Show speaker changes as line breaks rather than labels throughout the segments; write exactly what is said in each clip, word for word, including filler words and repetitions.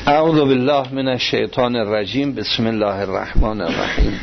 اعوذ بالله من الشیطان الرجیم. بسم الله الرحمن الرحیم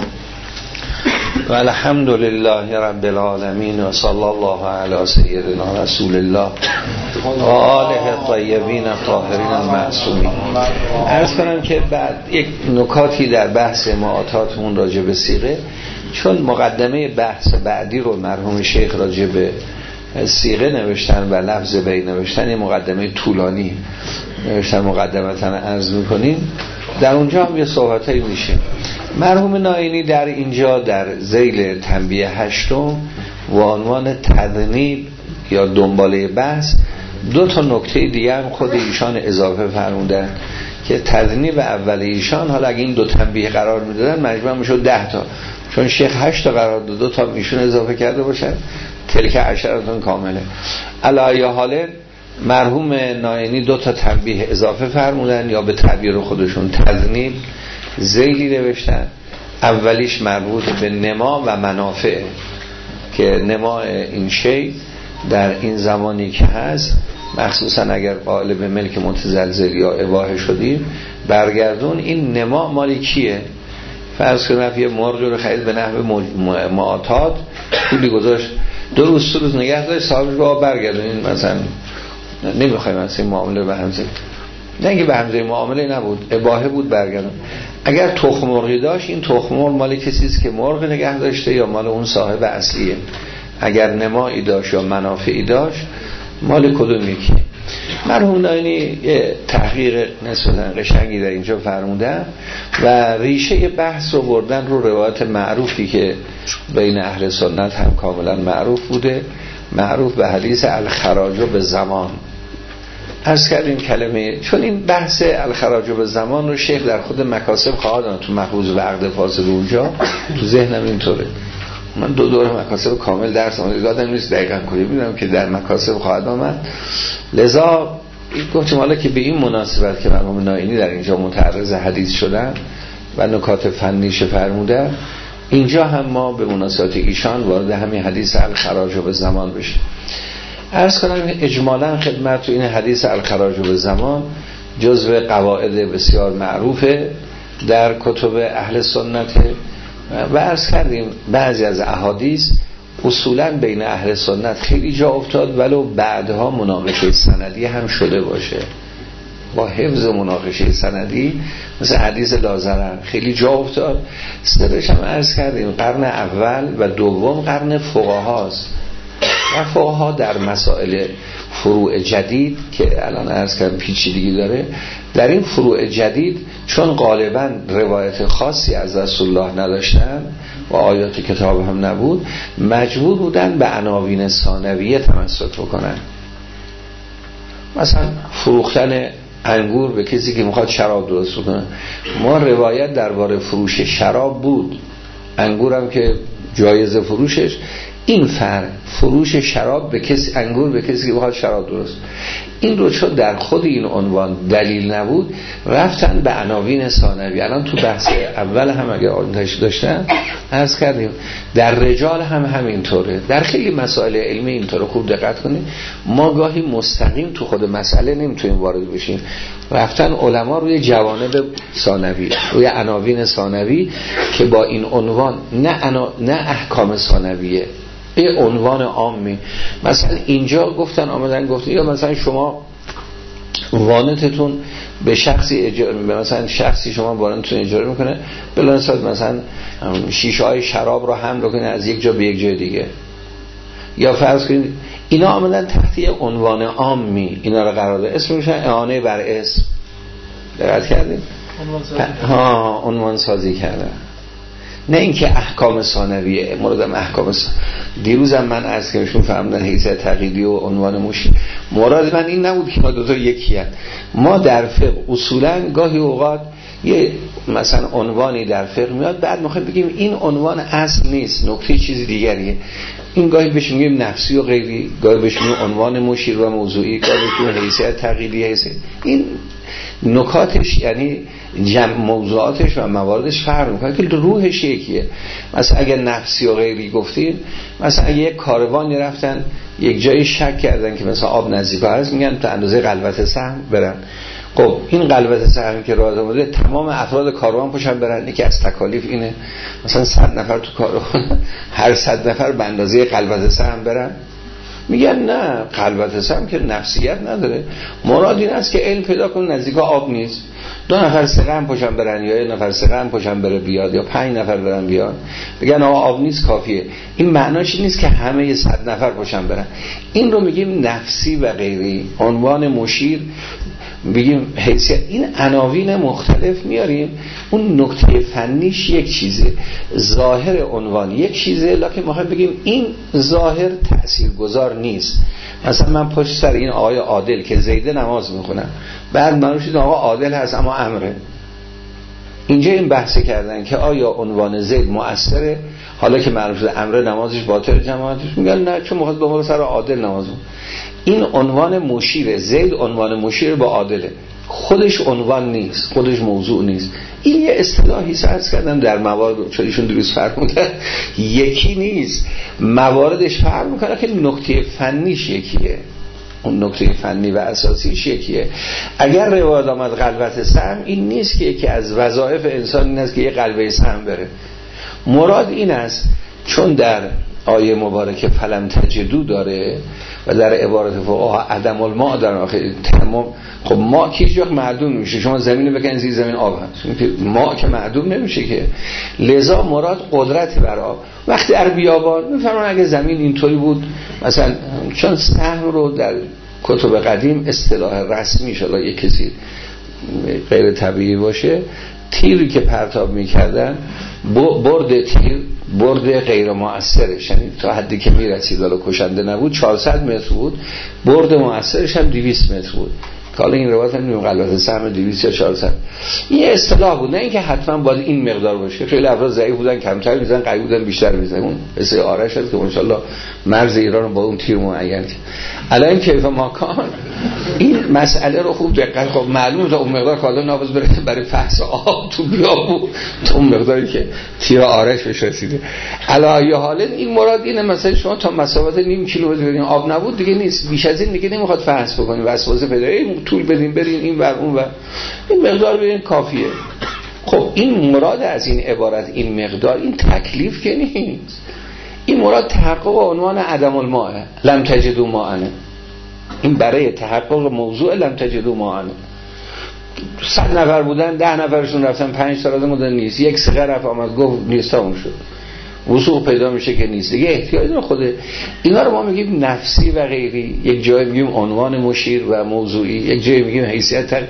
و الحمد لله رب العالمین و صلی الله علی سیدنا رسول الله و آله الطیبین الطاهرین المعصومین. عرض کنم که بعد یک نکاتی در بحث معاطاتمون راجع به صیغه، چون مقدمه بحث بعدی رو مرحوم شیخ راجع به صیغه نوشتن و لفظ بی نوشتن، یه مقدمه طولانی نوشتن، مقدمتا عرض میکنیم، در اونجا هم یه صحبتایی میشه. مرحوم ناینی در اینجا در ذیل تنبیه هشتم و عنوان تذنیب یا دنباله بحث دو تا نکته دیگه هم خود ایشان اضافه فرمودن که تذنیب اول ایشان، حالا اگه این دو تنبیه قرار میدادن مجموع میشد ده تا، چون شیخ هشت تا قرار داد، دو تا ایشون اضافه کرده باشن، تلک عشرتون کامله. علی حاله مرحوم ناینی دو تا تنبیه اضافه فرمودن یا به تعبیر خودشون تذنیب ذیلی نوشتن. اولیش مربوط به نما و منافع، که نما این شی در این زمانی که هست، مخصوصا اگر قائل به ملک متزلزل یا اباحه شدیم، برگردون این نما مالی کیه؟ فرض کنید یه مرغ رو خرید به نحو معاطات، پولی گذاشت، دو روز سه روز نگه داشت، صاحبش با برگردون، این مثلا نمیخوایم از این معامله به همزه، نه اینکه به همزه معامله نبود، اباحه بود، برگردون. اگر تخم مرغی داشت، این تخم مرغ مال کسی است که مرغ نگه داشته یا مال اون صاحب اصلیه؟ اگر نمایی داشت یا منافعی داشت، مال کدوم یکی؟ مرحوم ناینی تحقیق نسبتاً قشنگی در اینجا فرمودن و ریشه بحث رو بردن رو روایت معروفی که بین اهل سنت هم کاملا معروف بوده، معروف به حدیث الخراج به زمان. عرض کردیم کلمه، چون این بحث الخراج به زمان رو شیخ در خود مکاسب خواهد تو مخوض و عقد فاصل اونجا تو ذهنم اینطوره. من دو دور مکاسب کامل درس آمده دادم نیست دقیقا کنی میدونم که در مکاسب خواهد آمد، لذا گفتیم حالا که به این مناسبت که مرحوم ناینی در اینجا متعرض حدیث شدن و نکات فنیش فرموده، اینجا هم ما به مناسبت ایشان وارد همین حدیث الخراج به زمان بشه. عرض کنم اجمالا خدمت تو این حدیث الخراج به زمان جزو قواعد بسیار معروفه در کتب اهل سنت و عرض کردیم بعضی از احادیث اصولا بین اهل سنت خیلی جا افتاد، ولو بعدها مناقشه سندی هم شده باشه، با حفظ مناقشه سندی، مثل حدیث لازرر خیلی جا افتاد. سرش هم عرض کردیم قرن اول و دوم قرن فقهاست و فقها در مسائل فروع جدید که الان عرض کردم پیچیدگی داره، در این فروع جدید چون غالبا روایت خاصی از رسول الله نداشتن و آیات کتاب هم نبود، مجبور بودن به عناوین ثانویه تمسک بکنن. مثلا فروختن انگور به کسی که میخواد شراب درست بکنه، ما روایت درباره فروش شراب بود، انگورم که جایز فروشش، این فرق فروش شراب به کسی، انگور به کسی که بخواد شراب درست، این رو چون در خود این عنوان دلیل نبود رفتن به عناوین ثانوی. الان تو بحث اول هم اگه آنتش داشتن عرض کردیم در رجال هم همینطوره، در خیلی مسائل علمی اینطوره. خوب دقت کنید، ما گاهی مستقیم تو خود مسئله نمیتونیم وارد بشیم، رفتن علما روی جوانب ثانوی، روی عناوین ثانوی که با این عنوان نه انا... نه احکام ثانویه، یه عنوان عامی. مثلا اینجا گفتن آمدن گفتن یا مثلا شما وانتتون به شخصی اجاره، مثلا شخصی شما وانتتون اجاره میکنه بلا نسبت مثلا شیشه های شراب رو حمل کنه از یک جا به یک جای دیگه، یا فرض کنید اینا آمدن تحت یه عنوان عامی اینا رو قرار داد، اسم میشن اعانه بر اسم. دقت کردید؟ ها عنوان سازی کردن، نه اینکه احکام ثانویه. موردم احکام ثانویه دیروزم من عرض کردم فهمیدن حیثیت تقییدی و عنوان مشی، مراد من این نبود که ما دو تا یکی هست. ما در فقه اصولا گاهی اوقات یه مثلا عنوانی در فقه میاد، بعد میخوایم بگیم این عنوان اصل نیست، نکته چیزی دیگریه. این گاهی بهش میگیم نفسی و غیری، گاهی بهش میگیم عنوان مشیر و موضوعی، گاهی بهش میگیم حیثیت تقییدی. حیثیت این نکاتش یعنی جمع موضوعاتش و مواردش فرق میکنه که روحش یکیه. مثلا اگر نفسی و غیری گفتیم، مثلا یک کاروانی رفتن یک جایی شک کردن که مثلا آب نزدیک هست، میگن تا اندازه قلبت سهم برن، خب این قلبت سهم که راه آمده تمام افراد کاروان پشن برن، که از تکالیف اینه مثلا صد نفر تو کاروان هر صد نفر به اندازه قلبت سهم برن. میگن نه، قلبت سهم که نفسیت نداره، مراد این است که علم پیدا کن نزدیک آب نیست، دو نفر سقه هم پشن برن یا یه نفر سقه هم پشن بره بیاد یا پنج نفر برن بیاد، بگن آقا آب نیست کافیه. این معناش نیست که همه صد نفر پشن برن. این رو میگیم نفسی و غیری، عنوان مشیر بگیم حیثیت. این عناوین مختلف میاریم، اون نکته فنیش یک چیزه، ظاهر عنوان یک چیزه، لکن ما بگیم این ظاهر تاثیرگذار نیست. مثلا من پشت سر این آقای عادل که زیده نماز میخونم، بعد من شد آقا عادل هست اما امره. اینجا این بحث کردن که آیا عنوان زید مؤثره، حالا که معروف شده امره نمازش باطل جماعتش میگن نه چون میخواد به سر عادل نماز بخونه. این عنوان مشیره، زید عنوان مشیر با عادله، خودش عنوان نیست، خودش موضوع نیست. این یه اصطلاحی عرض کردم در موارد، چون ایشون درست فرق میکنه، یکی نیست، مواردش فرق میکنه که نکته فنیش یکیه، اون نکته فنی و اساسیش یکیه. اگر روایت آمد قلبت سهم، این نیست که یکی از وظایف انسان این است که یه قلبه سهم بره. مراد این است چون در آیه مبارکه فلم تجدو داره و در عبارت فقها عدم الماء در آخر تمام. خب ما که هیچ وقت معدوم میشه، شما زمین بکنید زیر زمین آب هست، ما که معدوم نمیشه که. لذا مراد قدرت بر آب. وقتی در بیابان میفرمان اگه زمین اینطوری بود، مثلا چون سهم رو در کتب قدیم اصطلاح رسمی شده، یک کسی غیر طبیعی باشه، تیری که پرتاب میکردن برد تیر برد غیر مؤثرش، یعنی تا حدی که میرسید حالا کشنده نبود چهارصد متر بود، برد مؤثرش هم دویست متر بود. حالا این روایت هم نمیم قلبت سهم دویست یا چهارصد. این اصطلاح بود، نه اینکه حتما باید این مقدار باشه. خیلی افراد ضعیف بودن کمتر میزنن، قوی بودن بیشتر میزنن. اون مثل آرش هست که انشالله مرز ایران رو با اون تیر معین کرد. الان کیف ماکان این مسئله رو خوب دقت کن. معلومه تا اون مقدار کالا نابز بره برای فحص آب تو بیابو، تو اون مقداری که تیر آرش بهش رسیده. علی حال این مراد اینه، مثلا شما تا مسافت نیم کیلومتر برین آب نبود دیگه نیست، بیش از این دیگه نمیخواد فحص بکنی، وسوسه پیدا طول بدین برین این ور اون ور، این مقدار برین کافیه. خب این مراد از این عبارت، این مقدار، این تکلیف که نیست، این مراد تحقق عنوان عدم الماء، لم تجدوا ماء. این برای تحقق موضوع لم تجدوا ماء. صد نفر بودن، ده نفرشون رفتن، پنج تا راضی بودن نیست، یک سقه رفت آمد گفت نیست، اون شد وسوق پیدا میشه که نیست دیگه. احتیاج داره خوده. اینا رو ما میگیم نفسی و غیری. یک جای میگیم عنوان مشیر و موضوعی، یک جای میگیم حیثیت تر.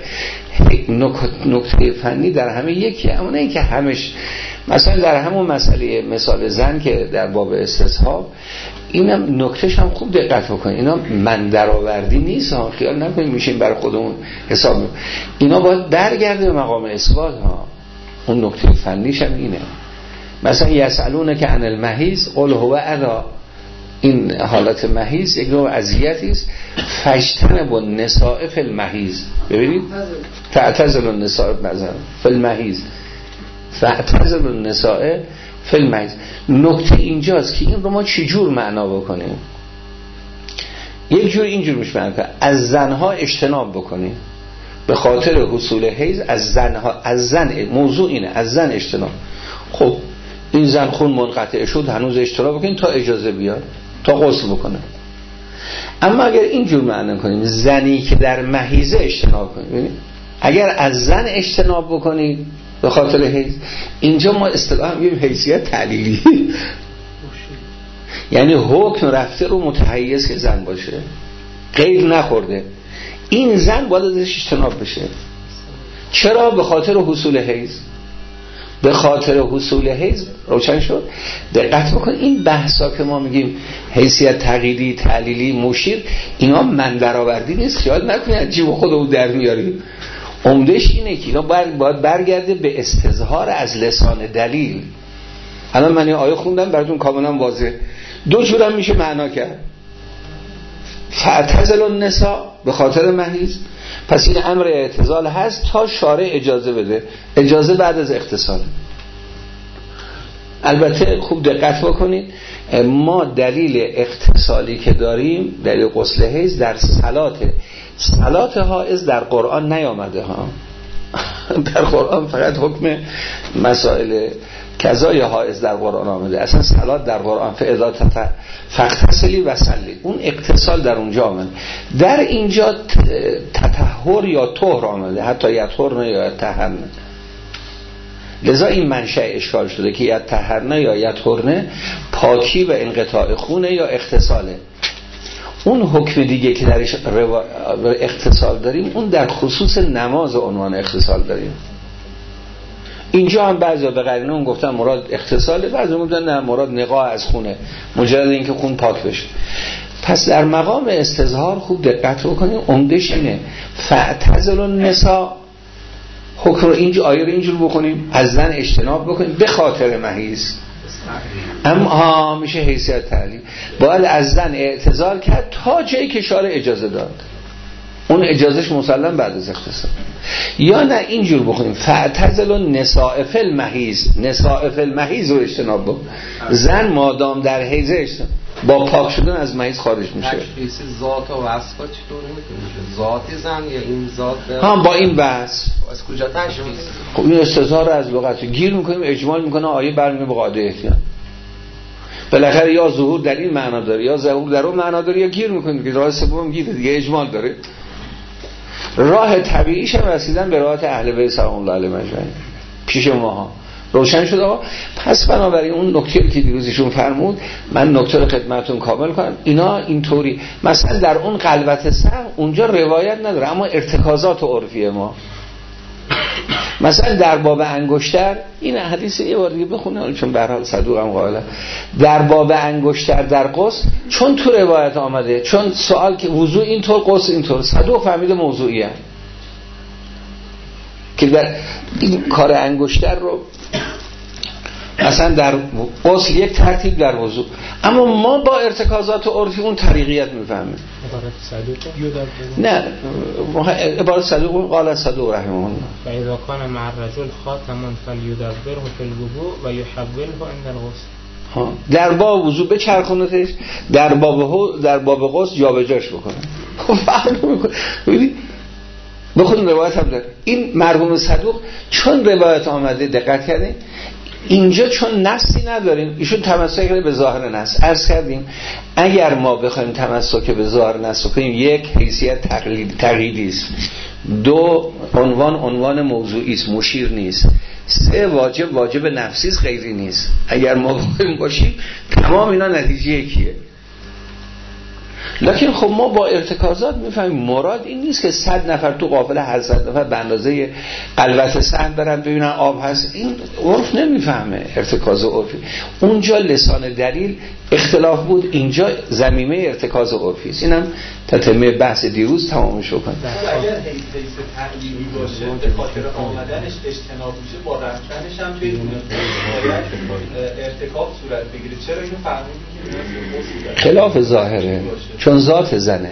نکته فنی در همه یکی، اما نه اینکه همش. مثلا در همون مسئله مثال زن که در باب استصحاب، اینم نکتهش هم خوب دقت بکنید، اینا من درآوردی نیست ها، خیال نکنید میشیم برای خودمون حساب می. اینا باید برگرده به مقام اثبات ها. اون نکته فنیش هم اینه. مثلا یسالونه که عن المحیض قل هو اذی، این حالت محیض یک نوع اذیتی است. فجتنب النساء فی المحیض، ببینید فاعتزلوا النساء فی المحیض، فاعتزلوا النساء فی المحیض. نکته اینجاست که این رو ما چجور معنا بکنیم. یک جور اینجور میشه معنا کنیم از زنها اجتناب بکنیم به خاطر حصول حیض. از زنها، از زن، موضوع اینه، از زن اجتناب. خب این زن خون منقطع شد، هنوز اجتناب بکنیم تا اجازه بیاد، تا غسل بکنه. اما اگر اینجور معنی کنیم زنی که در محیضه اجتناب کنیم، اگر از زن اجتناب بکنید به خاطر حیض، اینجا ما اصطلاحا میگیم حیثیت تعلیلی، یعنی حکم رفته رو متحیز که زن باشه، قید نخورده، این زن باید ازش اجتناب بشه. چرا؟ به خاطر حصول حیض. به خاطر حصول حیض روشن شد. دقت بکن این بحثا که ما میگیم حیثیت تقییدی، تعلیلی، مشیر، اینا من درآوردی نیست، خیال نکنید از جیب خودمون در میاریم. عمدش اینه که اینا باید برگرده به استظهار از لسان دلیل. الان من یه آیه خوندم براتون کاملا واضح، دو جورم میشه معنا کرد. فاعتزلوا النساء به خاطر محیض، پس این امر اعتزال هست تا شارع اجازه بده. اجازه بعد از اغتسال. البته خوب دقت بکنید، ما دلیل اغتسالی که داریم، دلیل غسل حیض در صلات صلات حائض در قرآن نیامده ها. در قرآن فقط حکم مسائل قضای حائض در قرآن آمده. اصلا صلات در قرآن فاذا فاغتسلی و صلی، اون اغتسال در اونجا آمده. در اینجا تطهر یا طهر آمده، حتی یطهرن یا یطهرن. لذا این منشأ اشکال شده که یطهرن یا یطهرن پاکی و انقطاع خونه یا اغتساله. اون حکم دیگه که درش روا... اغتسال داریم، اون در خصوص نماز عنوان اغتسال داریم. اینجا هم بعضی به قرینه اون گفتن مراد اغتساله، بعضی گفتن نه مراد نقاء از خونه، مجرد اینکه خون پاک بشه. پس در مقام استظهار خوب دقت بکنیم، عمدش اینه فاعتزلوا النساء، حکم رو اینجا آیه رو اینجور بکنیم، از زن اجتناب بکنیم به خاطر محیض. اما ها میشه حیثیت تعلیم، باید از زن اعتزال کرد تا جایی که شارع اجازه داد، اون اجازهش مسلم بعد از اغتسال. یا نه اینجور بخونیم فاعتزلوا النساء فی المحیض، نساء فی المحیض رو اجتناب بکن، زن مادام در حیض اجتناب، با پاک شدن از محیض خارج میشه.
تشخیص ذات و وصف چطور میکنه؟ ذات زن یا این ذات به
ها با این بحث
از کجا تشخیص؟
خب این استظهار از لغت گیر میکنیم، اجمال میکنه، آیه برمیگه به قاعده احتیاط. بالاخره یا ظهور در این معنا داره یا ظهور در اون معنا داره، یا گیر میکنیم که راه سوم گیر دیگه اجمال داره. راه طبیعیش هم رسیدن به راحت اهل بیت سلام الله علیهم اجمعین پیش ماها روشن شد. آقا پس بنابراین اون نکته که دیروزشون فرمود من نکته رو خدمتتون کامل کنم، اینا اینطوری مثلا در اون قلبت سهم اونجا روایت نداره، اما ارتکازات عرفی ما مثلا در باب انگشتر، این حدیث یه بار دیگه بخونه چون به هر حال صدوقم قائله، در باب انگشتر در غسل چون تو روایت آمده، چون سوال که وضو اینطور غسل اینطور، صدوق فهمیده موضوعیه که در این کار انگشتر رو مثلا در غسل یک ترتیب در وضو، اما ما با ارتکازات عرفی اون طریقیت میفهمیم. نه عبارت صدوق قال صدوق رحمه الله
و اذا كان مع الرجل خاتم فليدبره في الوضوء و يحوله عند الغسل.
در باب وضو بچرخونتش، در باب در باب غسل جابجاش بکنه. خب فرق میکنه. ببینید بخون روایت هم داره. این مرحوم صدوق چون روایت آمده دقت کردین، اینجا چون نصی نداریم ایشون تمسک به ظاهر نص. عرض کردیم اگر ما بخوایم تمسک به ظاهر نص کنیم، یک حیثیت تقلیدی است، دو عنوان عنوان موضوعی است مشیر نیست، سه واجب واجب نفسی است غیری نیست. اگر ما بخوایم باشیم تمام اینا نتیجه یکیه. لکن خب ما با ارتکازات میفهمیم مراد این نیست که صد نفر تو قافله هزار نفر به اندازه قلبت سهم برن ببینن آب هست. این عرف نمیفهمه ارتکاز عرفی. اونجا لسان دلیل اختلاف بود، اینجا زمینه ارتکاز عرفی است. اینم تتمه بحث دیروز تمامش رو کنیم.
اگر حیث تقلیدی باشه به خاطر آمدنش اجتناب میشه، با رفتنش هم توی ارتکاب صورت بگیره. چرا اینو فهمیدیم که
خلاف ظاهره، چون ذات زنه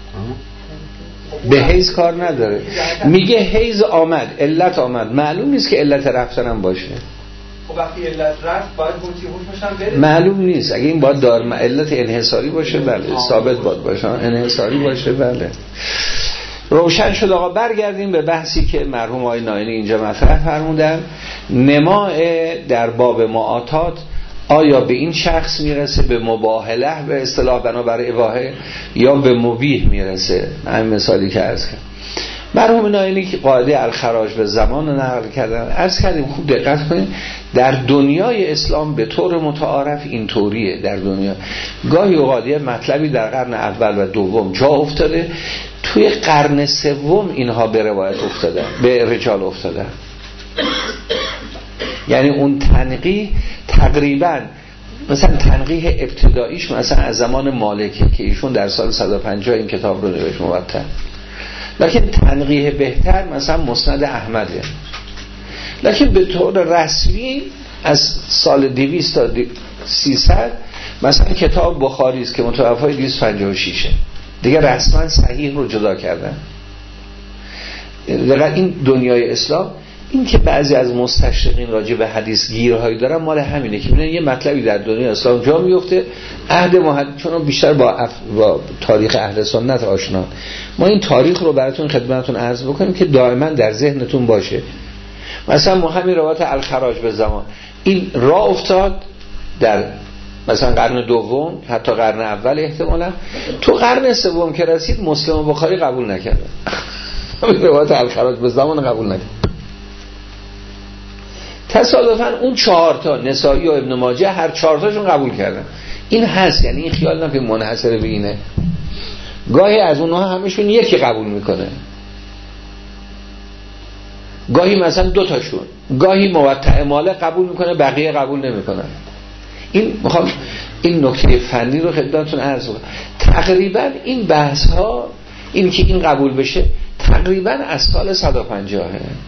به حیض کار نداره. میگه حیض آمد، علت آمد، معلوم نیست که علت رفتنم باشه.
خب وقتی علت رفت باید بوتی حکمش هم بره،
معلوم نیست. اگه این باید دار علت انحصاری باشه بله، ثابت باید باشه، انحصاری باشه بله. روشن شد. آقا برگردیم به بحثی که مرحوم آقای ناینی اینجا مطرح فرمودن. نماع در باب معاطات آیا به این شخص میرسه به مباهله به اصطلاح بنابر اباحه یا به مبیح میرسه؟ همین مثالی که عرض کردم. مرحوم ناینی که قاعده الخراج به زمان رو نقل کردن، عرض کردیم خوب دقت کنیم در دنیای اسلام به طور متعارف این طوریه. در دنیا گاهی اوقات مطلبی در قرن اول و دوم جا افتاده، توی قرن سوم اینها به روایت افتادن، به رجال افتادن. یعنی اون تنقیح تقریبا مثلا تنقیح ابتداییش مثلا از زمان مالکی که ایشون در سال صد و پنجاه این کتاب رو نوشت مبتر، لکن تنقیح بهتر مثلا مسند احمده. لکن به طور رسمی از سال دویست تا سیصد مثلا کتاب بخاری است که متوفای دویست و پنجاه و شش دیگه رسما صحیح رو جدا کردن. دیگه این دنیای اسلام این که بعضی از مستشرقین راجع به حدیث گیرهایی دارن مال همینه که میگن یه مطلبی در دنیا اسلام جا میفته عهد محدد، چون بیشتر با, اف... با تاریخ اهل سنت آشنا، ما این تاریخ رو براتون خدمتتون عرض بکنیم که دائما در ذهنتون باشه. مثلا ما همین روایت الخراج به زمان این راه افتاد در مثلا قرن دوم، حتی قرن اول احتمالا، تو قرن سوم که رسید مسلم و بخاری قبول نکردن روایت الخراج به زمان قبول نکردن. تصادفاً اون چهار تا نسائی و ابن ماجه هر چهار تاشون قبول کردن. این هست، یعنی این خیال نکنید منحصر به اینه، گاهی از اونها همشون یکی قبول میکنه، گاهی مثلا دو تاشون، گاهی موطأ مالک قبول میکنه بقیه قبول نمیکنن. این میخوام این نکته فنی رو خدمتتون عرض کنم. تقریبا این بحث ها، این که این قبول بشه تقریبا از سال صد و پنجاه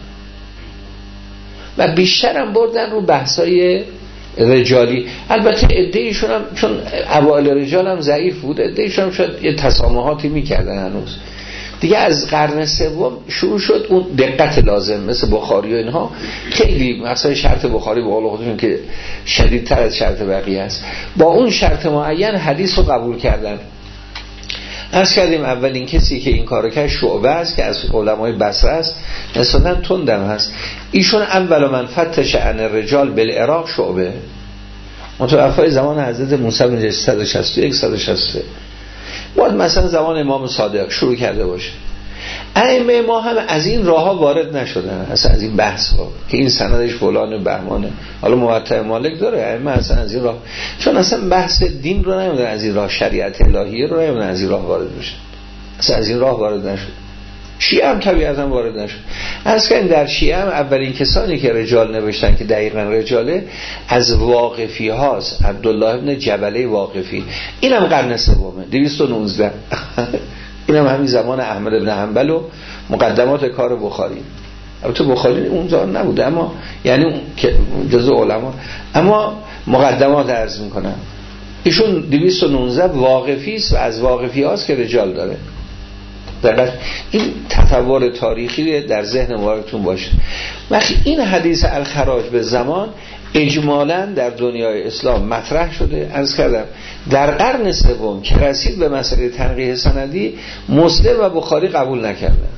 و بیشتر هم بردن رو بحثای رجالی. البته عده‌ایشون هم چون اوائل رجال هم ضعیف بود، عده‌ایشون هم شاید یه تسامحاتی میکردن هنوز دیگه. از قرن سوم شروع شد اون دقت لازم، مثل بخاری و اینها خیلی مثلا شرط بخاری به قول خودشون که شدیدتر از شرط بقیه است، با اون شرط معین حدیث رو قبول کردن. عرض کردیم اولین کسی که این کارو کرد شعبه است که از علمای بصره است، مثلا تندم هست. ایشون اول من فتش عن الرجال بالعراق شعبه، متوفای زمان حضرت موسی بن صد و شصت و یک صد و شصت و سه، باید مثلا زمان امام صادق شروع کرده باشه. ائمه ما هم از این راه ها وارد نشدن، اصلا از این بحث ها که این سندش فلان و بهمانه. حالا موطأ مالک داره، ائمه اصلا از این راه، چون اصلا بحث دین رو نمیدونن از این راه، شریعت الهیه رو نمیدونن از این راه وارد بشه، اصلا از این راه وارد نشد. شیعه هم طبیعتا وارد نشد. از که در شیعه هم اولین کسانی که رجال نوشتن که دقیقاً رجاله از واقفی هاست، عبدالله ابن جبله واقفی، اینم قرن سومه، دویست و نوزده اینم همین زمان احمد بن حنبل و مقدمات کار بخاری. البته بخاری اون زمان نبوده، اما یعنی اون که جزء علما، اما مقدمات عرض میکنم. ایشون دویست و نوزده واقفی است و از واقفی هاست که رجال داره. دقیقا این تطور تاریخی در ذهن مبارکتون باشه. وقتی این حدیث الخراج به زمان اجمالاً در دنیای اسلام مطرح شده، عرض کردم در قرن سوم که رسید به مسئله تنقیح سندی، مسلم و بخاری قبول نکردن.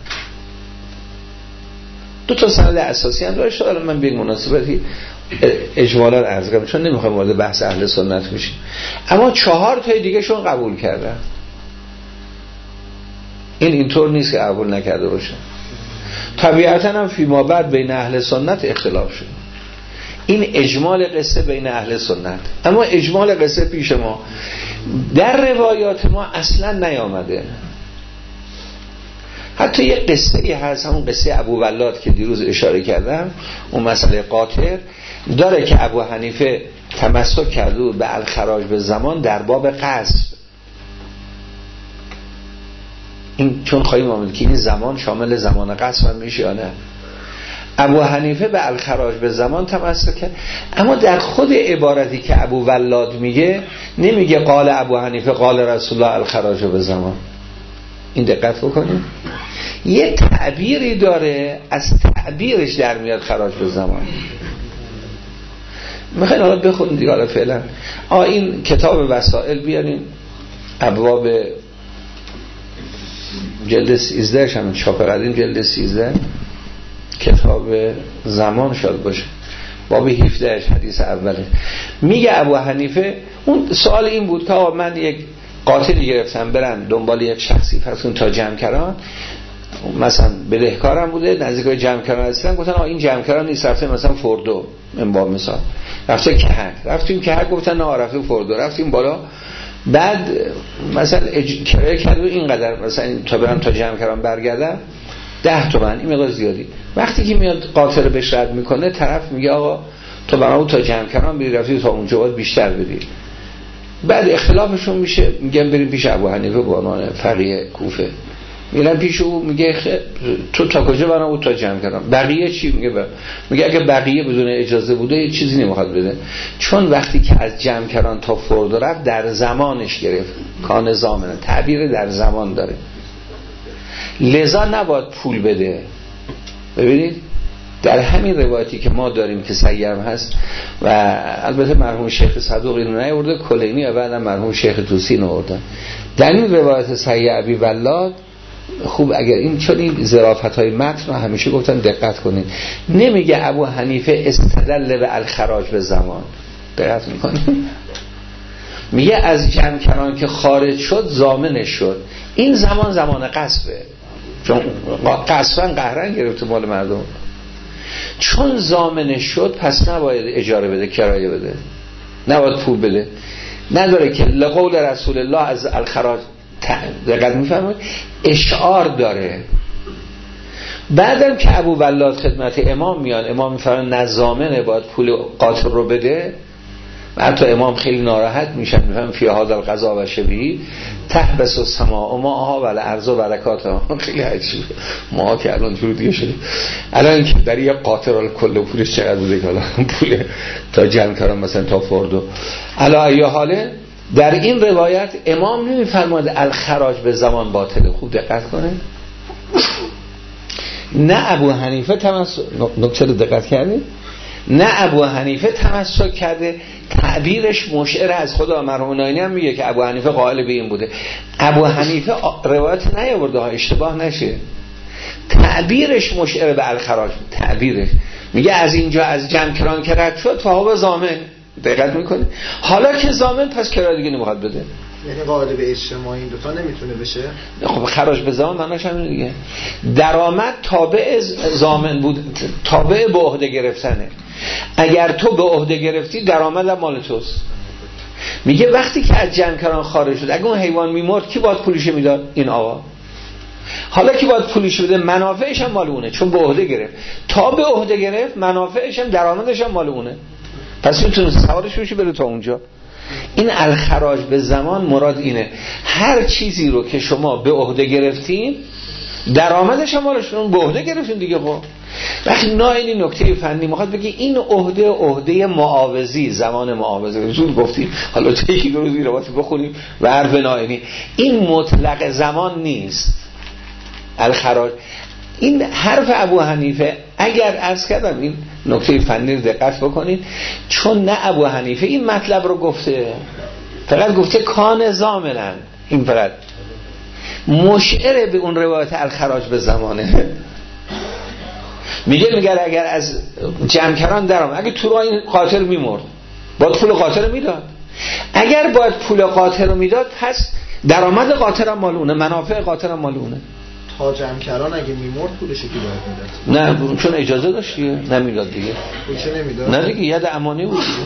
دو تا سند اساسی هم داشت. حالا من به مناسبتی اجمالاً عرض کردم چون نمیخوام وارد بحث اهل سنت بشیم، اما چهار تای دیگه شون قبول کردن. این اینطور نیست که قبول نکرده باشه. طبیعتاً هم فیما بعد بین اهل سنت اختلاف شد. این اجمال قصه بین اهل سنت، اما اجمال قصه پیش ما در روایات ما اصلا نیامده. حتی یه قصه هست، همون قصه ابو ولاد که دیروز اشاره کردم، اون مسئله قاطر داره که ابو حنیفه تمسک کرده بود به الخراج به زمان در باب قصد. این چون خواهیم آمد که این زمان شامل زمان قصد هم میشه یا نه. ابو حنیفه به الخراج به زمان تمسک کرد، اما در خود عبارتی که ابو ولاد میگه نمیگه قال ابو حنیفه قال رسول الله الخراج به زمان. این دقت بکنید، یه تعبیری داره، از تعبیرش در میاد خراج به زمان. میخواین حالا بخونید دیگه. حالا فعلا آه این کتاب وسائل بیارین، ابواب جلد سیزده شما چاپ قدیم، جلد سیزده کتاب زمان شاید باشه، باب هفده حدیث اوله. میگه ابو حنیفه، اون سوال این بود که آقا من یک قاتلی گرفتم برن دنبال یک شخصی، پس اون تا جمکران مثلا بدهکارم بوده، نزدیکای جمکران هستن، گفتن آقا این جمکران نیست، رفته مثلا فردو، من با مثال رفته کهک، رفتیم کهک، گفتن نه رفته فردو، رفتیم بالا، بعد مثلا اج... کرایه کرده اینقدر، مثلا تا برم تا جمکران برگردم ده تومن، این مقدار زیادی. وقتی که میاد قاطر بهش رد میکنه، طرف میگه آقا تو برام تا جمکران بری، رفتی تا اونجا باید بیشتر بدی. بعد اختلافشون میشه، میگن بریم پیش ابو حنیفه به عنوان فقیه کوفه، میرن پیش او، میگه تو تا کجا برام او تا جمع کردم، بقیه چی؟ میگه بر... میگه اگه بقیه بدون اجازه بوده یه چیزی نمیخواد بده، چون وقتی که از جمع کردن تا فرد رفت در زمانش گرفت، کان زامنه، تعبیر در زمان داره، لذا نباید پول بده. ببینید در همین روایتی که ما داریم که صحیح هم هست و البته مرحوم شیخ صدوق اینو نیاورده، کلینی و بعدم مرحوم شیخ طوسی اینو آوردن. در این روایت صحیح ابی ولاد خوب اگر این چون این ظرافت‌های متن رو همیشه گفتن دقت کنید، نمیگه ابو حنیفه استدل به الخراج به زمان، دقت میکنید، میگه از جمع کران که خارج شد ضامنش شد. این زمان زمان قصبه، چون قصبا قهرن گرفته مال مردم، چون ضامنش شد پس نباید اجاره بده، کرایه بده، نباید پول بده، نداره که لقول رسول الله از الخراج دقت میفهمید اشعار داره. بعدم که ابو ولاد خدمت امام میان، امام میفرمایند نظامنه باید پول قاطر رو بده، و حتی امام خیلی ناراحت میشن، میفهمن فی هذا القضا و شبیه تحبس السماء و ماها و الارض و برکاتها. خیلی عجیبه، ما که الان جور دیگه شده، الان که در یه قاطر کل پولش چقدر بوده که حالا پول تا جمع کردن مثلا تا فردو علا ای حاله. در این روایت امام نمیفرماید الخراج به زمان باطله، خوب دقت کنه، نه ابو حنیفه تمسک، نکته رو دقت کردید، نه ابو حنیفه تمسک کرده، تعبیرش مشعر از خدا. مرحوم ناینی هم میگه که ابو حنیفه قائل به این بوده. ابو حنیفه روایت نیاورده ها، اشتباه نشه، تعبیرش مشعر به الخراج، تعبیرش میگه از اینجا از جمع کران که رد شد فهو ضامن. دقت میکنه، حالا که ضامن پس کرایه دیگه نمیخواد بده،
یعنی قائل به اجتماعی این دوتا نمیتونه بشه.
خب خراج به زمان معناش همین دیگه، درآمد تابع ضامن بود، تابع به عهده گرفتنه. اگر تو به عهده گرفتی درآمد هم مال توست. میگه وقتی که از جمع کران خارج شد، اگه اون حیوان میمرد کی باید پولش میداد؟ این آقا. حالا کی باید پولش بده؟ منافعش هم مال اونه، چون به عهده گرفت. تا به عهده گرفت منافعش هم درآمدش هم مال اونه، پس میتونه سوارش بشه بره تا اونجا. این الخراج به زمان مراد اینه، هر چیزی رو که شما به عهده گرفتین درآمدش هم مالشون، به عهده گرفتین دیگه. خب وقتی ناینی نکته فنی میخواد بگی این عهده عهده معاوضی، زمان معاوضه زود گفتیم، حالا تا یکی دو روز این روایت بخونیم و حرف ناینی، این مطلق زمان نیست الخراج. این حرف ابو حنیفه، اگر عرض کردم این نکته فنی رو دقت بکنید، چون نه ابو حنیفه این مطلب رو گفته، فقط گفته کان ضامنن، این فقط مشعر به اون روایت الخراج به زمانه. میگه میگه اگر از جمع کران درام، اگه تو راه این قاطر میمرد باید پول قاطر رو میداد، اگر باید پول قاطر رو میداد پس درآمد قاطر هم مال اونه، منافع قاطر هم مال اونه.
تا جمع کران اگه میمرد پولش کی باید میداد؟
نه چون اجازه داشت دیگه، نمیداد دیگه،
پولش نمیداد،
نه دیگه، ید امانی بود دیگه.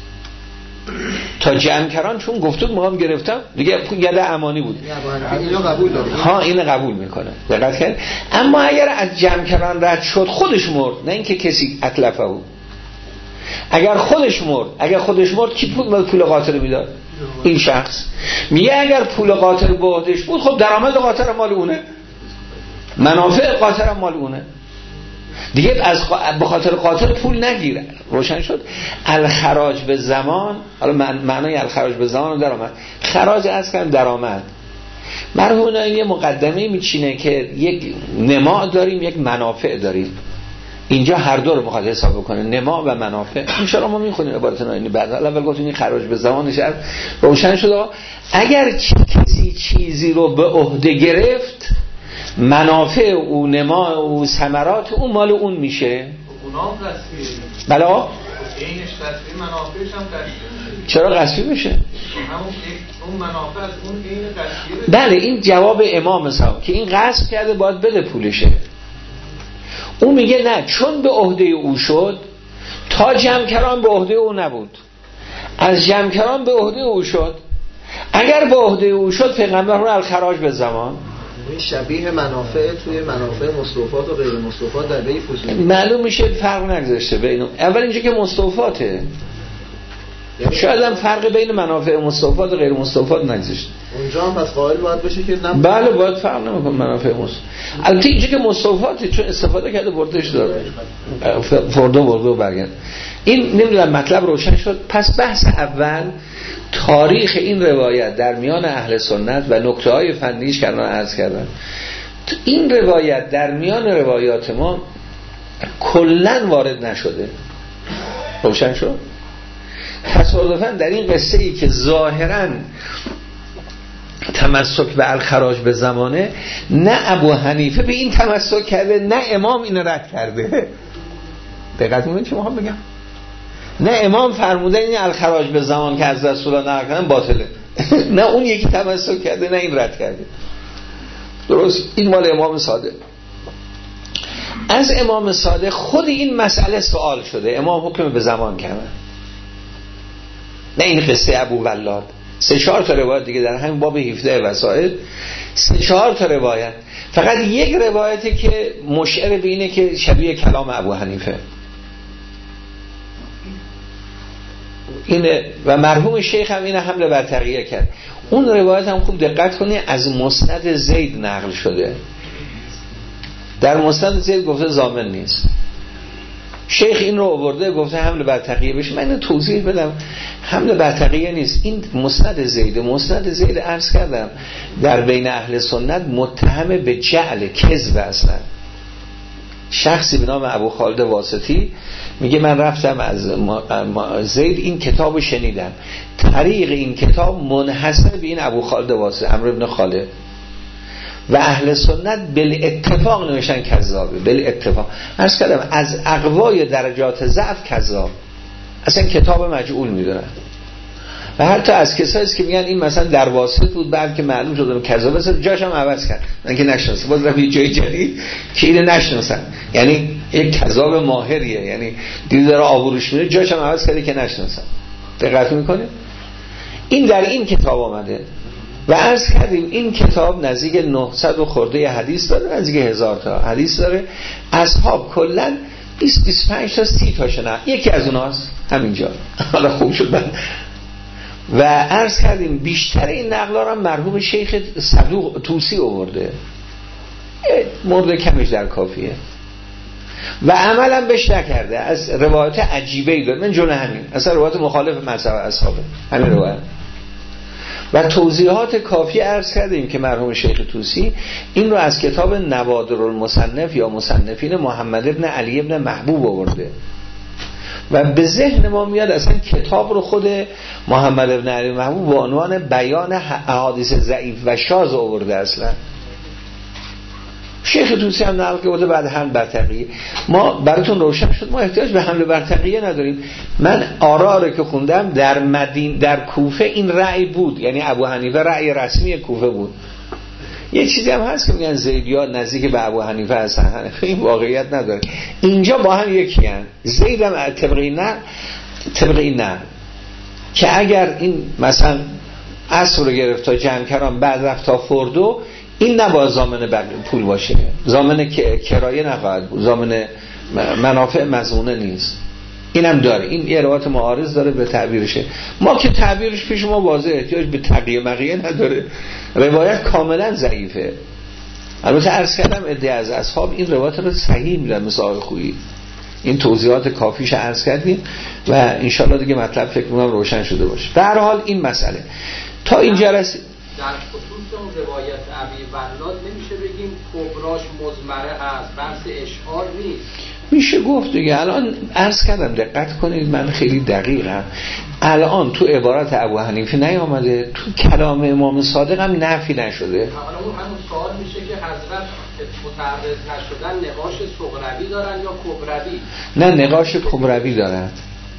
تا جمع کران چون گفتود مقام گرفتم دیگه، ید امانی بود.
اینو قبول داره،
ها اینو قبول میکنه، دقت کرد. اما اگر از جمع کران رد شد خودش مرد، نه اینکه کسی اتلفه بود، اگر خودش مرد، اگر خودش مرد کی پول پول قاطر میداد؟ این شخص. میگه اگر پول قاطر به عهدهش بود خب درآمد قاطر مال اونه، منافع قاطر هم مال اونه دیگه، از به خاطر قاطر پول نگیره. روشن شد. الخراج به زمان، حالا معنای الخراج به زمان رو درآمد، خراج از کردن درآمد. مرحوم یه مقدمه میچینه که یک نماء داریم، یک منافع داریم، اینجا هر دو رو میخواد حساب بکنه، نماء و منافع. ان شاء الله ما میخونیم عبارت ناینی بعد. اول گفتیم این خراج به زمانش روشن شد. اگر کسی چیزی رو به عهده گرفت، منافع او، نما او، ثمرات اون مال اون میشه.
اونام قصبیه.
بله
اینش قصبی، منافعش هم قصبی.
چرا قصبی میشه؟
همون اون منافع از اون این قصبیه.
بله این جواب امام حساب که این قصب کرده باید بده پولشه. اون میگه نه، چون به عهده او شد، تا جمع کران به عهده او نبود، از جمع کران به عهده او شد، اگر به عهده او شد پیغمبر رو الخراج به زمان.
این شبیه منافع توی منافع مستوفات و غیر مستوفات در بین فصول
معلوم میشه فرق نگذاشته بین اول اینجا که مستوفاته، شاید هم فرق بین منافع مستوفات و غیر مستوفات نگذاشته.
اونجا هم پس قائل باید بشه که نه،
بله باید فرق نمیکنه منافع مستوفات. البته اینجا که مستوفاته چون استفاده کرده بردش داره، فردو برده و برگرد. این نمیدونم مطلب روشن شد. پس بحث اول تاریخ این روایت در میان اهل سنت و نکته های فنیش که الان عرض کردن. این روایت در میان روایات ما کلن وارد نشده. روشن شد؟ تصادفاً در این قصه ای که ظاهراً تمسک به الخراج به زمانه، نه ابو حنیفه به این تمسک کرده نه امام این رد کرده. دقت می‌کنید چی میخوام بگم؟ نه امام فرموده این الخراج به زمان که از رسول الله نقل کردن باطله نه اون یکی تمسک کرده نه این رد کرده. درست؟ این مال امام صادق. از امام صادق خود این مسئله سوال شده، امام حکم به زمان کردن، نه این قصه ابو ولاد. سه چهار تا روایت دیگه در همین باب هفده وسائل، سه چهار تا روایت، فقط یک روایتی که مشعر به اینه که شبیه کلام ابو حنیفه اینه و مرحوم شیخ هم اینه حمله بر تقیه کرد. اون روایت هم خوب دقت کنی از مسند زید نقل شده. در مسند زید گفته ضامن نیست، شیخ این رو آورده گفته حمله بر تقیه بشه. من اینو توضیح بدم، حمله بر تقیه نیست، این مسند زید. مسند زید عرض کردم در بین اهل سنت متهم به جعل، کذب. اصلا شخصی به نام ابو خالد واسطی میگه من رفتم از زید این کتاب شنیدم، طریق این کتاب منحصر به این ابو خالد واسطی عمرو بن خالد و اهل سنت بالاتفاق نوشتن کذابه. بالاتفاق عرض کردم از اقوای درجات ضعف کذاب، اصلا کتاب مجعول میدونن. و حتی از کسایی که میگن این مثلا در واسط بود بعد که معلوم شد کذاب است، جاش هم عوض کرد، من که نشناسم، باز رفت یه جای جدید که اینو نشناسن، یعنی یک کذاب ماهریه، یعنی دید داره آبروش میره، جاش هم عوض کرده که نشناسن. دقت میکنه؟ این در این کتاب آمده و عرض کردیم این کتاب نزدیک نهصد و خورده حدیث داره، نزدیک هزار تا حدیث داره. اصحاب کلا بیست بیست و پنج تا سی تا شنه، یکی از اوناست همینجا. حالا خوب شد من. و عرض کردیم بیشتر این نقلا را مرحوم شیخ صدوق طوسی آورده، مورد کمش در کافیه و عملا بهش نکرده. از روایت عجیبه‌ای داره، من جون همین اصلا روایت مخالف مذهب اصحابه همین روایت و توضیحات کافی عرض کردیم که مرحوم شیخ طوسی این رو از کتاب نوادر المصنف یا مصنفین محمد ابن علی ابن محبوب آورده و به ذهن ما میاد اصلا کتاب رو خود محمد ابن علی محبوب با عنوان بیان احادیث ضعیف و شاذ آورده. اصلا شیخ طوسی هم نقل کرده بعد حمل بر تقیه. ما براتون روشن شد ما احتیاج به حمل بر تقیه نداریم. من آرا رو که خوندم در مدین در کوفه این رأی بود، یعنی ابو حنیفه رأی رسمی کوفه بود. یه چیزی هم هست که میگن زیدی‌ها نزدیک به ابو حنیفه هستن، این واقعیت نداره. اینجا با هم یکی هستن. زید هم طبق این نه طبق این نه که اگر این مثلا عصر رو گرفت تا جمع کردن بعد رفت تا فردو، این نباید ضامن پول باشه، ضامن کرایه نخواهد بود، ضامن منافع مضمونه نیست. اینم داره، این یه روایت معارض داره به تعبیرشه. ما که تعبیرش پیش ما واضحه، احتیاج به تقیه مقیه نداره، روایت کاملا ضعیفه. البته عرض کردم عده از اصحاب این روایت رو صحیح میدن، مثل آقای خویی. این توضیحات کافیش عرض کردیم و انشالله دیگه مطلب فکر می‌کنم روشن شده باشه. به هر حال این مسئله تا اینجا رسید.
در خصوص اون روایت ابی ولاد نمیشه بگیم کبراش مزمره هست، بحث اشعار نیست.
میشه گفت دیگه. الان عرض کردم دقت کنید، من خیلی دقیقم. الان تو عبارت ابو حنیفه نیامده، تو کلام امام صادق هم نفی نشده.
حالا اون همون سوال میشه که حضرت متعرض نشدن نقاش صغروی دارن یا کبروی؟
نه، نقاش کبروی دارن.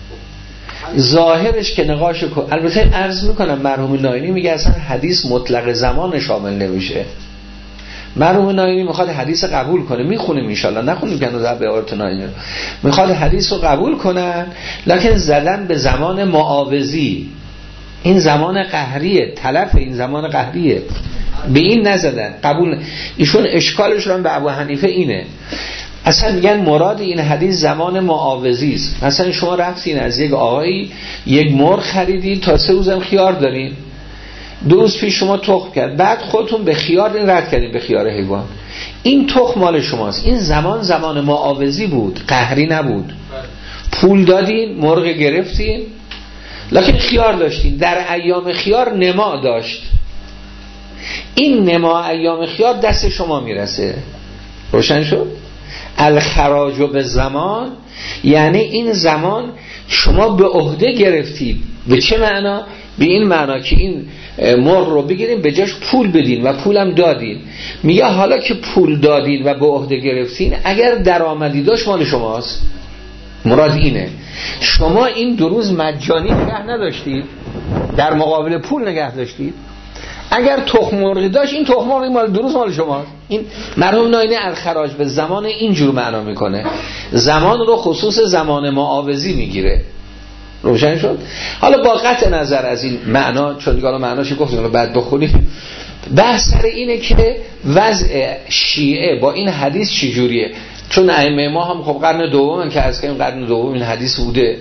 ظاهرش که نقاش کبروی. البته عرض میکنم مرحوم ناینی میگه اصلا حدیث مطلق زمان شامل نمیشه. مرحوم ناینی میخواد حدیث قبول کنه، میخونیم انشالله، نخونیم که در بیارت ناینی میخواد حدیث رو قبول کنن، لکن زدن به زمان معاوضی، این زمان قهریه، تلف این زمان قهریه، به این نزدن قبول. ایشون اشکالش رو به ابو حنیفه اینه، اصلا میگن مراد این حدیث زمان معاوضی است. مثلا شما رفتین از یک آقایی یک مرغ خریدین، تا سه روزم خیار دارین، دو روز پیش شما تخم کرد، بعد خودتون به خیار این رد کردین، به خیار حیوان. این تخم مال شماست. این زمان زمان معاوضی بود، قهری نبود. پول دادین، مرغ گرفتین، لکن خیار داشتین. در ایام خیار نما داشت، این نما ایام خیار دست شما میرسه. روشن شد؟ الخراج به زمان یعنی این زمان شما به عهده گرفتید. به چه معنا؟ به این معنا که این مر رو بگیریم به جاش پول بدین و پولم دادین. میگه حالا که پول دادین و به عهده گرفتین اگر درآمدی داشت مال شماست. مراد اینه شما این دو روز مجانی نگه نداشتید، در مقابل پول نگه داشتید. اگر تخم مرغی داشت این تخم مرغی مال دو روز مال شماست. این مرحوم ناینی الخراج به زمان اینجور معنا میکنه، زمان رو خصوص زمان معاوضی میگیره. روشن شد؟ حالا با قطع نظر از این معنا، چون دیگه معناشو گفتیم بعد بخونیم، بحث سر اینه که وضع شیعه با این حدیث چجوریه. چون ائمه ما هم خب قرن دوم که از که قرن دوم این حدیث بوده.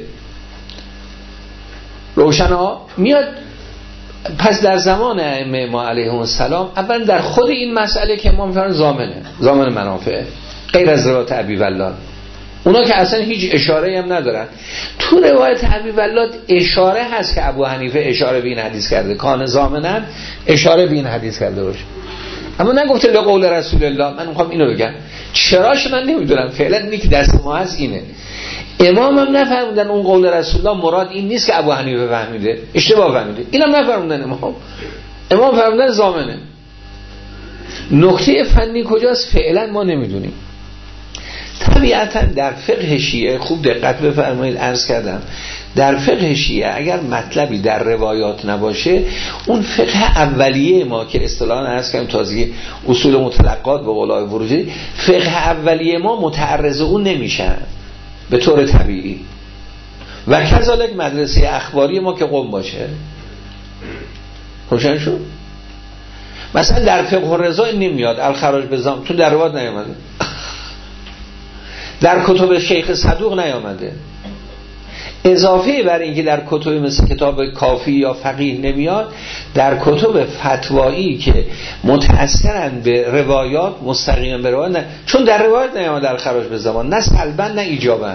روشن ها میاد. پس در زمان ائمه ما علیهم السلام اول در خود این مسئله که ما میفهمیم زامنه، زامن منافعه، غیر از روایت ابی ولاد، اونا که اصلا هیچ اشاره هم ندارن. تو روایت ابی ولاد اشاره هست که ابو حنیفه اشاره به این حدیث کرده، کان زامنن اشاره به این حدیث کرده باشه، اما نگفته به قول رسول الله. من میخوام اینو بگم چراش من نمیدونم، فعلا اینی که دست ما هست اینه. امام هم نفهمیدن اون قول رسول الله مراد این نیست که ابو حنیفه فهمیده، اشتباه فهمیده. اینم نفهمیدن امام. امام فهمیدن زامنه. نکته فنی کجاست فعلا ما نمیدونیم. طبیعتا در فقه شیعه خوب دقت بفرمایید، عرض کردم در فقه شیعه اگر مطلبی در روایات نباشه، اون فقه اولیه ما که اصطلاحاً عرض کردم تازگی اصول متلقات به قولای ورودی، فقه اولیه ما متعرض اون نمیشن به طور طبیعی. و کذالک مدرسه اخباری ما که قم باشه. روشن شد؟ مثلا در فقه الرضا نمیاد الخراج به زمان، چون در روایات نیامده. در کتب شیخ صدوق نیامده. اضافه بر اینکه در کتب مثل کتاب کافی یا فقیه نمیاد، در کتب فتوایی که متأثرن به روایات، مستقیما به روایات نه، چون در روایات نیامده در خراج به زمان، نه سلبا نه ایجابا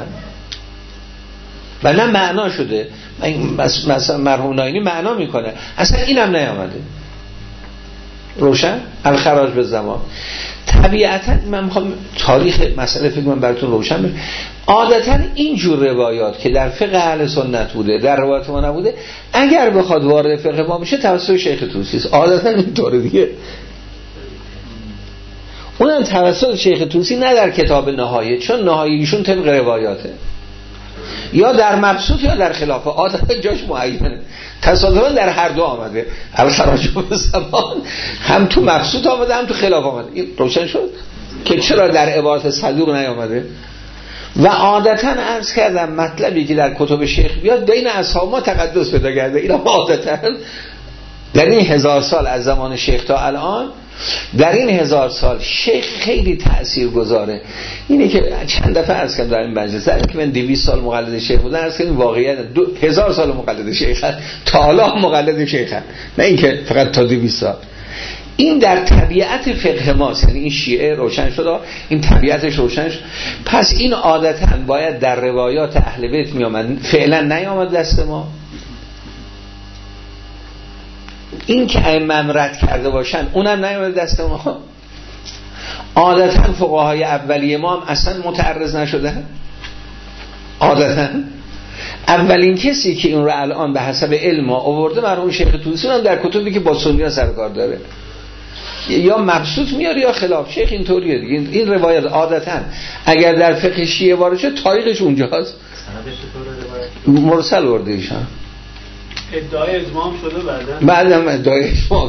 و نه معنا شده. مثلا مرحوم ناینی معنا میکنه، اصلا اینم نیامده. روشن؟ الخراج به زمان. طبیعتا من میخوام تاریخ مسئله فکر من براتون روشن بشه. عادتا اینجور روایات که در فقه اهل سنت بوده، در روایات ما نبوده، اگر بخواد وارد فقه ما بشه توسط شیخ طوسی است. عادتا اینطوره دیگه. اونم توسط شیخ طوسی، نه در کتاب نهایه، چون نهایه ایشون طبق روایاته، یا در مبسوط یا در خلافه. عادتا جاش معینه. تصادفاً در هر دو آمده. الخراج به زمان هم تو مبسوط آمده هم تو خلاف آمده. این روشن شد که چرا در عبارت صدوق نیامده. و عادتا عرض کردم مطلبی که در کتب شیخ بیاد بین اصحاب ما تقدس پیدا کرده. اینا عادتا در این هزار سال از زمان شیخ تا الان، در این هزار سال شیخ خیلی تأثیر گذاره. اینه که چند دفعه عرض کردم در این مجلس که من دویست سال مقلد شیخ بودم، عرض کردم واقعیت دو هزار سال مقلد شیخ هست، تا حالا مقلد شیخ هست، نه اینکه فقط تا دویست سال. این در طبیعت فقه ماست، یعنی این شیعه روشن شد، این طبیعتش روشن شد. پس این عادتا باید در روایات اهل بیت می آمد، فعلا نیامد دست ما. این که ائمه رد کرده باشن اونم نیامد دست ما. عادتا فقهای اولیه ما هم اصلا متعرض نشدن. عادتا اولین کسی که این رو الان به حسب علم آورده مرحوم شیخ طوسی، هم در کتبی که با سنیان سرکار داره، یا مبسوط میاره یا خلاف. شیخ اینطوریه دیگه. این روایت عادتا اگر در فقه شیعه وارد شد تاریخش اونجاست. مرسل ورده ایشان.
ادعای اجماع شده بعدن
بعدم ادعای اجماع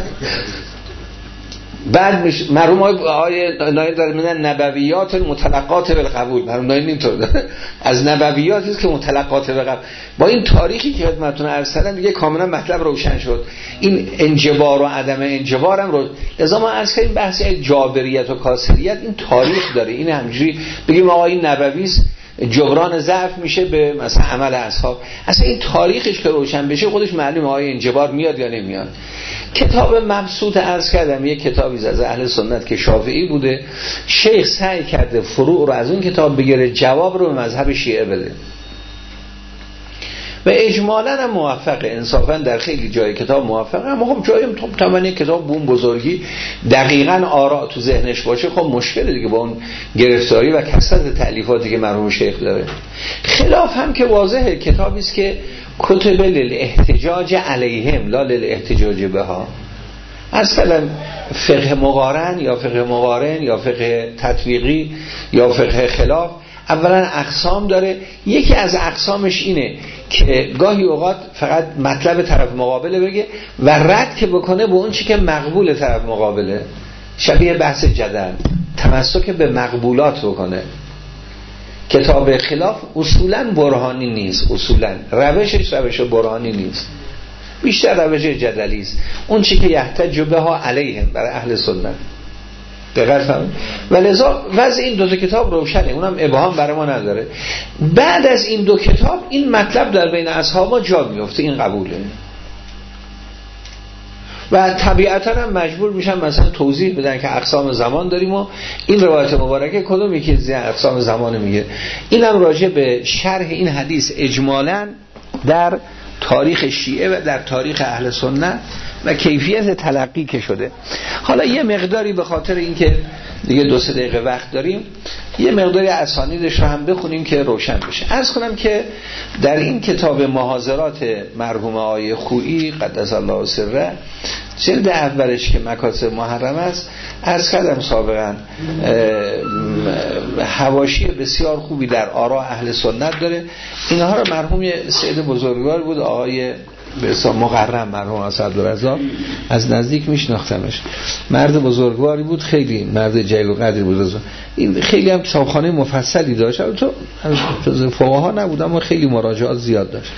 بعد میشه مرحوم آقای ناین داره میگن نبویات متلقات بالقبول. مرحوم ناین اینطور داره، از نبویاتی است که متلقات بالقبول. با این تاریخی که خدمتتون عرض کردم دیگه کاملا مطلب روشن شد. این انجبار و عدم انجبار هم رو، لذا ما عرض کردیم بحث جابریت و کاسریت این تاریخ داره. این همجوری بگیم آقا این نبوی است جبران ضعف میشه به مثلا عمل اصحاب، اصلا این تاریخش که روشن بشه خودش معلومه آیا انجبار میاد یا نمیاد. کتاب مبسوط عرض کردم یک کتابی از اهل سنت که شافعی بوده، شیخ سعی کرده فروع رو از اون کتاب بگیره، جواب رو به مذهب شیعه بده. و اجمالاً هم موفقه، انصافاً در خیلی جای کتاب موفقه، اما خب جایی تو تمام کتاب بون بزرگی دقیقاً آراء تو ذهنش باشه خب مشکله دیگه با اون گرفتاری و کثرت تألیفاتی که مرحوم شیخ داره. خلاف هم که واضحه کتابی است که کتب للاحتجاج علیهم لا للاحتجاج بها. اصلا فقه مقارن یا فقه مقارن یا فقه تطبیقی یا فقه خلاف اولا اقسام داره. یکی از اقسامش اینه که گاهی اوقات فقط مطلب طرف مقابله بگه و رد که بکنه به اون چی که مقبول طرف مقابله، شبیه بحث جدل، تمسک به مقبولات بکنه. کتاب خلاف اصولا برهانی نیست، اصولا روشش روش برهانی نیست، بیشتر روش جدلی است. اون چی که یحتج بها علیهم برای اهل سنت دقیق فهمید. و لذا وضع این دو تا کتاب روشنه، اونم ابهام برای ما نداره. بعد از این دو کتاب این مطلب در بین اصحاب ما جا میفته، این قبوله و طبیعتا هم مجبور میشن مثلا توضیح بدن که اقسام زمان داریم و این روایت مبارکه کدومی که زیر اقسام زمان میگه. اینم راجع به شرح این حدیث اجمالاً در تاریخ شیعه و در تاریخ اهل سنت و کیفیت تلقی که شده. حالا یه مقداری به خاطر اینکه دیگه دو سه دقیقه وقت داریم یه مقداری اسانیدش رو هم بخونیم که روشن بشه. عرض کنم که در این کتاب محاضرات مرحوم آقای خویی قدس الله سره جلد اولش که مکاسب محرم است، عرض کردم سابقا حواشی بسیار خوبی در آراء اهل سنت داره. اینها رو مرحوم سید بزرگوار بود آقای به اسم مقرم، مرحوم اسدالرضا، از نزدیک میشناختمش، مرد بزرگواری بود، خیلی مرد جلیل القدری بود. این خیلی هم کتابخانه مفصلی داشت، تو جز فقها نبود اما خیلی مراجعات زیاد داشت.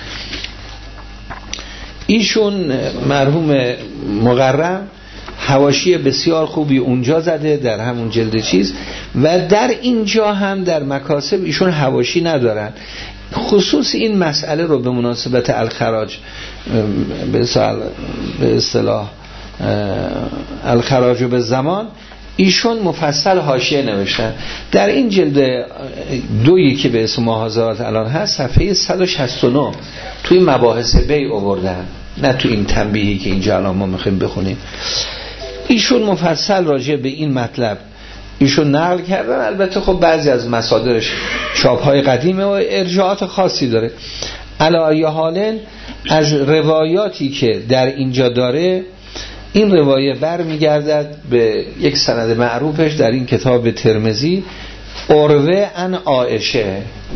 ایشون مرحوم مقرم حواشی بسیار خوبی اونجا زده در همون جلد چیز و در اینجا هم در مکاسب ایشون حواشی ندارن. خصوص این مسئله رو به مناسبت الخراج به اصطلاح الخراج به زمان ایشون مفصل حاشیه نوشتن. در این جلد دویی که به اسم محاضرات الان هست صفحه صد و شصت و نه توی مباحث بیع آوردن، نه تو این تنبیهی که اینجا الان ما میخوایم بخونیم. ایشون مفصل راجع به این مطلب ایشون نقل کردن. البته خب بعضی از مصادرش چاپ‌های قدیمه و ارجاعات خاصی داره. علی حالن از روایاتی که در اینجا داره، این روایه برمیگردد به یک سند معروفش در این کتاب ترمذی، عروه عن عایشه،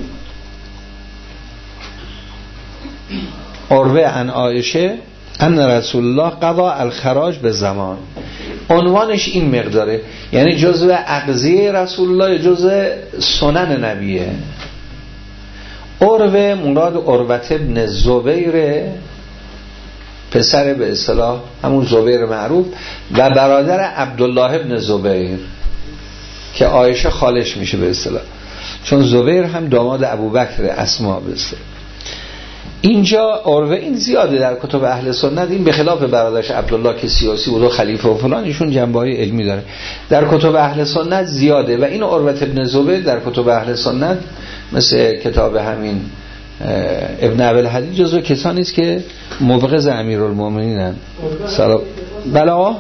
عروه عن عایشه ان رسول الله قضا الخراج به زمان. عنوانش این مقداره، یعنی جزء اقضیه رسول الله، جزء سنن نبیه. عروه مراد عروه ابن زبیر، پسر به اصطلاح همون زبیر معروف و برادر عبدالله ابن زبیر که عایشه خالش میشه به اصطلاح، چون زبیر هم داماد ابوبکر اسما به اصطلاح. اینجا عروه این زیاده در کتب اهل سنت، این به خلاف برادرش عبدالله که سیاسی بود و خلیفه و فلان، ایشون جنبه‌های علمی داره. در کتب اهل سنت زیاده و این عروه ابن زبیر در کتب اهل سنت مثل کتاب همین ابن ابل حدید جزو کسانی است که مبغض امیرالمومنینن. سلام بلا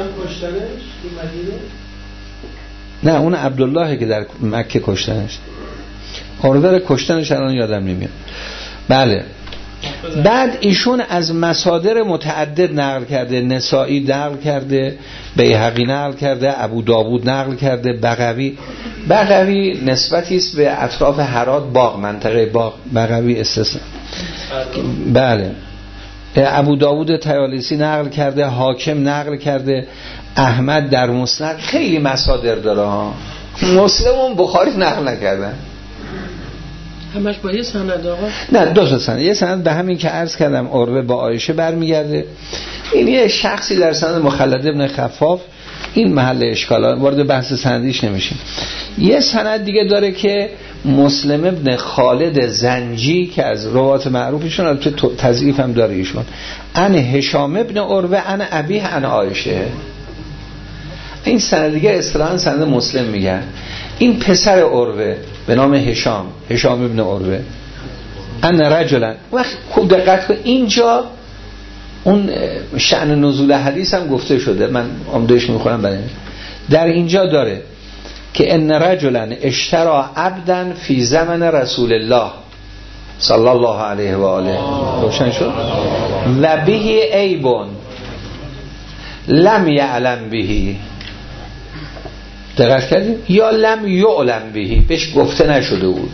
نه اون عبدالله که در مکه کشتنش، عروه کشتنش الان یادم نمیاد. بله. بعد ایشون از مصادر متعدد نقل کرده، نسائی نقل کرده، بیهقی نقل کرده، ابو داوود نقل کرده، بغوی. بغوی نسبتی است به اطراف هرات، باغ، منطقه باغ، بغوی استثنا. بله. ابو داوود طیالسی نقل کرده، حاکم نقل کرده، احمد در مسند. خیلی مصادر داره ها. مسلم و بخاری نقل نکردن.
همش با یه سند آقا؟ نه
دو تا سند. یه سند به همین که عرض کردم عروه با عایشه برمیگرده. این یه شخصی در سند مخلد ابن خفاف، این محل اشکالات، وارد بحث سندیش نمیشیم. یه سند دیگه داره که مسلم ابن خالد زنجی که از روات معروفشون، البته تضعیف هم داره ایشون، ان هشام ابن عروه ان ابیه ان عایشه. این سند دیگه اصطلاحاً سند مسلم میگن. این پسر عروه به نام هشام، هشام ابن عروه ان رجلا. وقت خوب دقت کن اینجا اون شأن نزول حدیث هم گفته شده، من عمدهش میخونم برای در اینجا داره که ان رجلا اشترى عبدا فی زمن رسول الله صلی الله علیه و آله، روشن شد، و به عیب لم یعلم به، دقت کردیم، یا لم یعلم به، بهش گفته نشده بود،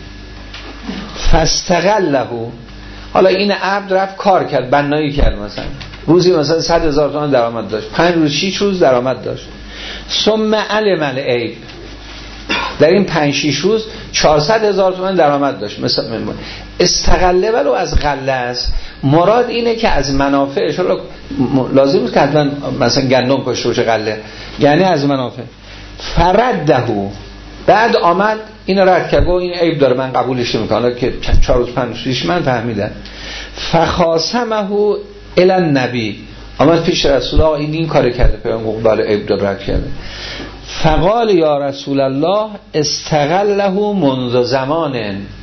فاستغله، حالا این عبد رفت کار کرد، بنایی کرد، مثلا روزی مثلا صد هزار تومان درآمد داشت، پنج روز شش روز درآمد داشت، ثم علم العیب، در این پنج شش روز چهارصد هزار تومان درآمد داشت، مثلا استغله ولو از غله است، مراد اینه که از منافعش، لازم نیست که حتما مثلا گندم کشته باشه غله، یعنی از منافع، فردهو، بعد آمد این رد کرد، این عیب داره من قبولش نمیکنم، که چهار روز پنج روز من فهمیدم، فخاصمه الی النبی، آمد پیش رسول الله، این این کار کرده، پیامبر قبال عیب داره رد کرده، فقال یا رسول الله استغله منذ زمان،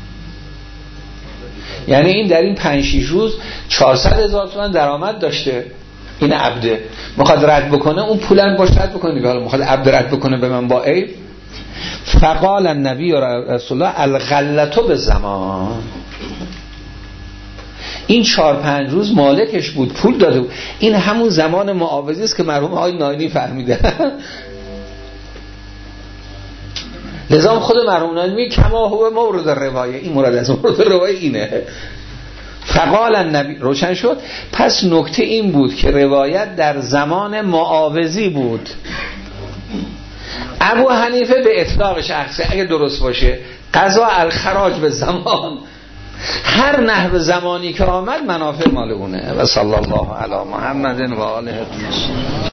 یعنی این در این پنج شش روز چهارصد هزار تومان درآمد داشته، این عبده میخواد رد بکنه، اون پولن باش رد بکنه دیگه، حالا میخواد عبد رد بکنه به من با عیب. فقال النبی رسول الله الغلة بالزمان، این چهار پنج روز مالکش بود، پول داده بود، این همون زمان معاوضی است که مرحوم آقای ناینی فهمیده. لذا خود مرحوم ناینی کما هو مورد روایه، این مورد از مورد روایه اینه. فقال النبی، روشن شد. پس نکته این بود که روایت در زمان معاوضی بود. ابو حنیفه به اطلاق شخصی اگه درست باشه قضا الخراج به زمان، هر نحو زمانی که آمد منافع مال اونه. و صلی الله علی محمد و آله.